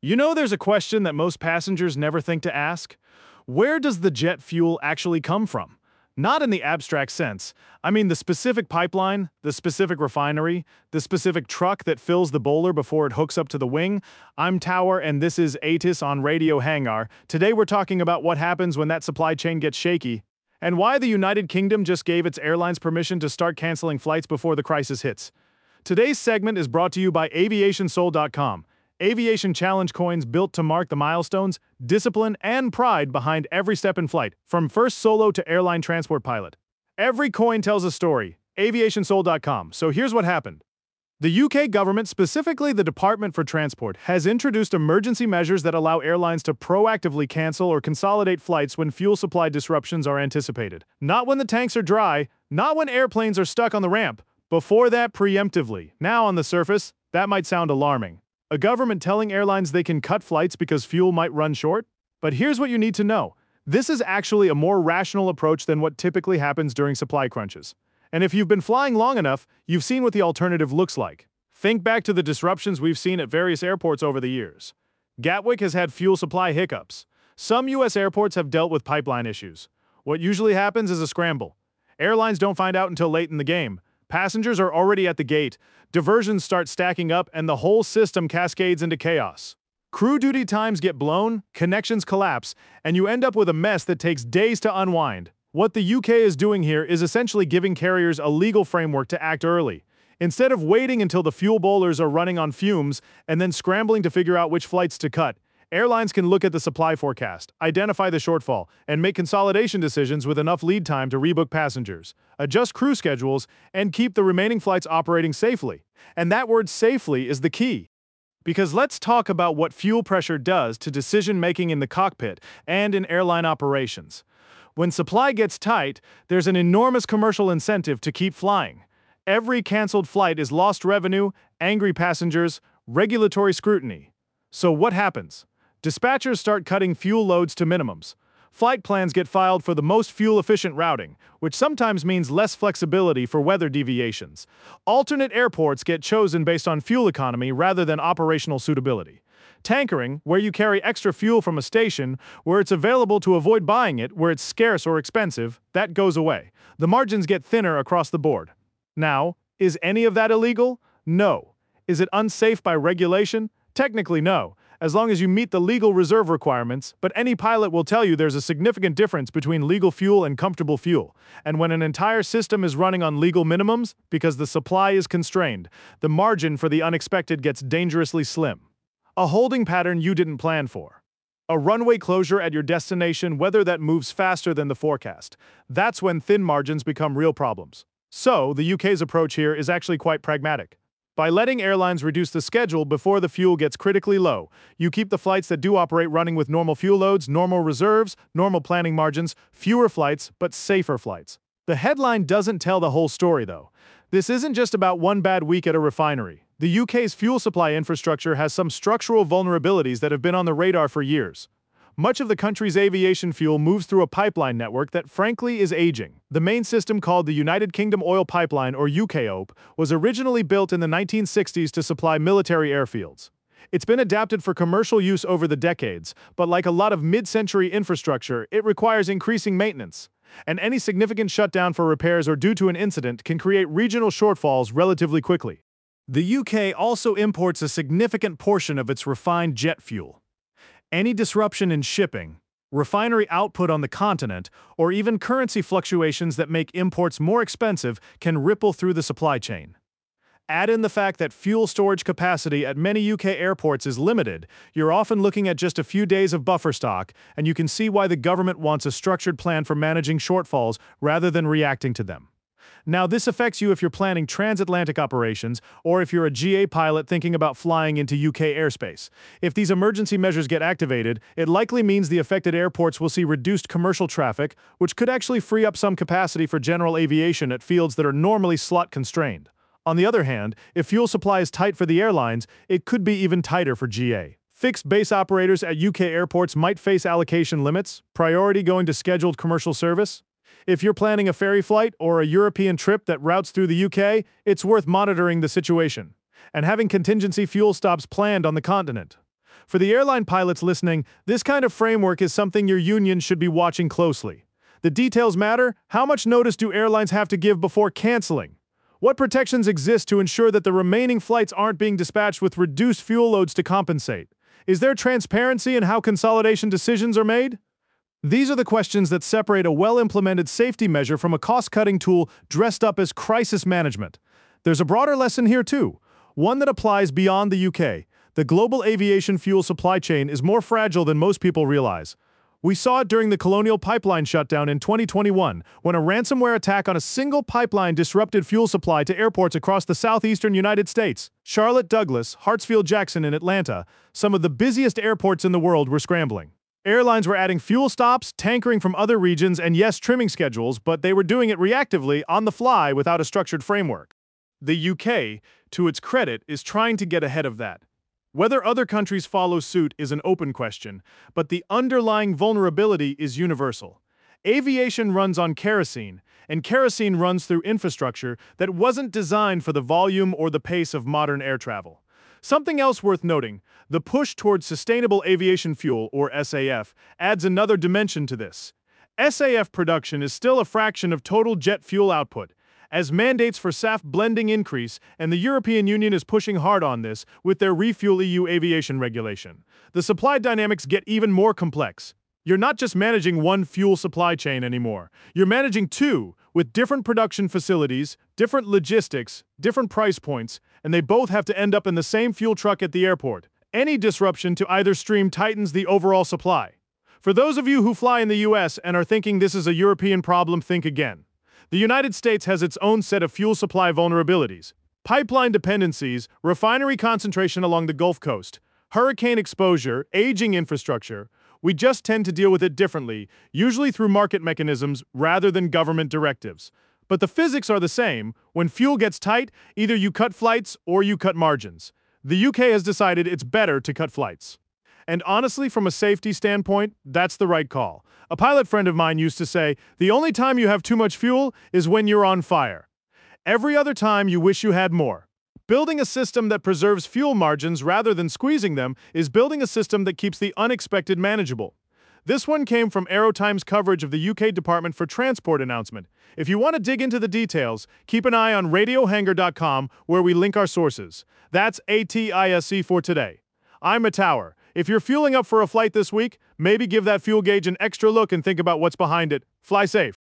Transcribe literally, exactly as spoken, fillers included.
You know, there's a question that most passengers never think to ask. Where does the jet fuel actually come from? Not in the abstract sense. I mean the specific pipeline, the specific refinery, the specific truck that fills the bowler before it hooks up to the wing. I'm Tower, and this is ATIS on Radio Hangar. Today we're talking about what happens when that supply chain gets shaky, and why the United Kingdom just gave its airlines permission to start canceling flights before the crisis hits. Today's segment is brought to you by aviation soul dot com. Aviation challenge coins built to mark the milestones, discipline, and pride behind every step in flight, from first solo to airline transport pilot. Every coin tells a story. aviation soul dot com. So here's what happened. The U K government, specifically the Department for Transport, has introduced emergency measures that allow airlines to proactively cancel or consolidate flights when fuel supply disruptions are anticipated. Not when the tanks are dry, not when airplanes are stuck on the ramp. Before that, preemptively. Now, on the surface, that might sound alarming. A government telling airlines they can cut flights because fuel might run short? But here's what you need to know. This is actually a more rational approach than what typically happens during supply crunches. And if you've been flying long enough, you've seen what the alternative looks like. Think back to the disruptions we've seen at various airports over the years. Gatwick has had fuel supply hiccups. Some U S airports have dealt with pipeline issues. What usually happens is a scramble. Airlines don't find out until late in the game. Passengers are already at the gate, diversions start stacking up, and the whole system cascades into chaos. Crew duty times get blown, connections collapse, and you end up with a mess that takes days to unwind. What the U K is doing here is essentially giving carriers a legal framework to act early. Instead of waiting until the fuel bowlers are running on fumes and then scrambling to figure out which flights to cut, airlines can look at the supply forecast, identify the shortfall, and make consolidation decisions with enough lead time to rebook passengers, adjust crew schedules, and keep the remaining flights operating safely. And that word safely is the key. Because let's talk about what fuel pressure does to decision-making in the cockpit and in airline operations. When supply gets tight, there's an enormous commercial incentive to keep flying. Every canceled flight is lost revenue, angry passengers, regulatory scrutiny. So what happens? Dispatchers start cutting fuel loads to minimums. Flight plans get filed for the most fuel-efficient routing, which sometimes means less flexibility for weather deviations. Alternate airports get chosen based on fuel economy rather than operational suitability. Tankering, where you carry extra fuel from a station where it's available to avoid buying it where it's scarce or expensive, that goes away. The margins get thinner across the board. Now, is any of that illegal? No. Is it unsafe by regulation? Technically, no, as long as you meet the legal reserve requirements, but any pilot will tell you there's a significant difference between legal fuel and comfortable fuel. And when an entire system is running on legal minimums, because the supply is constrained, the margin for the unexpected gets dangerously slim. A holding pattern you didn't plan for. A runway closure at your destination, whether that moves faster than the forecast. That's when thin margins become real problems. So, the U K's approach here is actually quite pragmatic. By letting airlines reduce the schedule before the fuel gets critically low, you keep the flights that do operate running with normal fuel loads, normal reserves, normal planning margins, fewer flights, but safer flights. The headline doesn't tell the whole story, though. This isn't just about one bad week at a refinery. The U K's fuel supply infrastructure has some structural vulnerabilities that have been on the radar for years. Much of the country's aviation fuel moves through a pipeline network that frankly is aging. The main system, called the United Kingdom Oil Pipeline, or U K O P, was originally built in the nineteen sixties to supply military airfields. It's been adapted for commercial use over the decades, but like a lot of mid-century infrastructure, it requires increasing maintenance. And any significant shutdown for repairs or due to an incident can create regional shortfalls relatively quickly. The U K also imports a significant portion of its refined jet fuel. Any disruption in shipping, refinery output on the continent, or even currency fluctuations that make imports more expensive can ripple through the supply chain. Add in the fact that fuel storage capacity at many U K airports is limited, you're often looking at just a few days of buffer stock, and you can see why the government wants a structured plan for managing shortfalls rather than reacting to them. Now, this affects you if you're planning transatlantic operations or if you're a G A pilot thinking about flying into U K airspace. If these emergency measures get activated, it likely means the affected airports will see reduced commercial traffic, which could actually free up some capacity for general aviation at fields that are normally slot-constrained. On the other hand, if fuel supply is tight for the airlines, it could be even tighter for G A. Fixed base operators at U K airports might face allocation limits, priority going to scheduled commercial service. If you're planning a ferry flight or a European trip that routes through the U K, it's worth monitoring the situation and having contingency fuel stops planned on the continent. For the airline pilots listening, this kind of framework is something your union should be watching closely. The details matter. How much notice do airlines have to give before canceling? What protections exist to ensure that the remaining flights aren't being dispatched with reduced fuel loads to compensate? Is there transparency in how consolidation decisions are made? These are the questions that separate a well-implemented safety measure from a cost-cutting tool dressed up as crisis management. There's a broader lesson here too, one that applies beyond the U K. The global aviation fuel supply chain is more fragile than most people realize. We saw it during the Colonial Pipeline shutdown in twenty twenty-one, when a ransomware attack on a single pipeline disrupted fuel supply to airports across the southeastern United States. Charlotte Douglas, Hartsfield-Jackson, and Atlanta, some of the busiest airports in the world, were scrambling. Airlines were adding fuel stops, tankering from other regions, and yes, trimming schedules, but they were doing it reactively, on the fly, without a structured framework. The U K, to its credit, is trying to get ahead of that. Whether other countries follow suit is an open question, but the underlying vulnerability is universal. Aviation runs on kerosene, and kerosene runs through infrastructure that wasn't designed for the volume or the pace of modern air travel. Something else worth noting, the push towards sustainable aviation fuel, or S A F, adds another dimension to this. S A F production is still a fraction of total jet fuel output, as mandates for S A F blending increase, and the European Union is pushing hard on this with their Refuel E U aviation regulation. The supply dynamics get even more complex. You're not just managing one fuel supply chain anymore. You're managing two, with different production facilities, different logistics, different price points, and they both have to end up in the same fuel truck at the airport. Any disruption to either stream tightens the overall supply. For those of you who fly in the U S and are thinking this is a European problem, think again. The United States has its own set of fuel supply vulnerabilities. Pipeline dependencies, refinery concentration along the Gulf Coast, hurricane exposure, aging infrastructure. We just tend to deal with it differently, usually through market mechanisms rather than government directives. But the physics are the same. When fuel gets tight, either you cut flights or you cut margins. The U K has decided it's better to cut flights. And honestly, from a safety standpoint, that's the right call. A pilot friend of mine used to say, the only time you have too much fuel is when you're on fire. Every other time you wish you had more. Building a system that preserves fuel margins rather than squeezing them is building a system that keeps the unexpected manageable. This one came from Aerotime's coverage of the U K Department for Transport announcement. If you want to dig into the details, keep an eye on radio hangar dot com where we link our sources. That's A T I S C for today. I'm a Tower. If you're fueling up for a flight this week, maybe give that fuel gauge an extra look and think about what's behind it. Fly safe.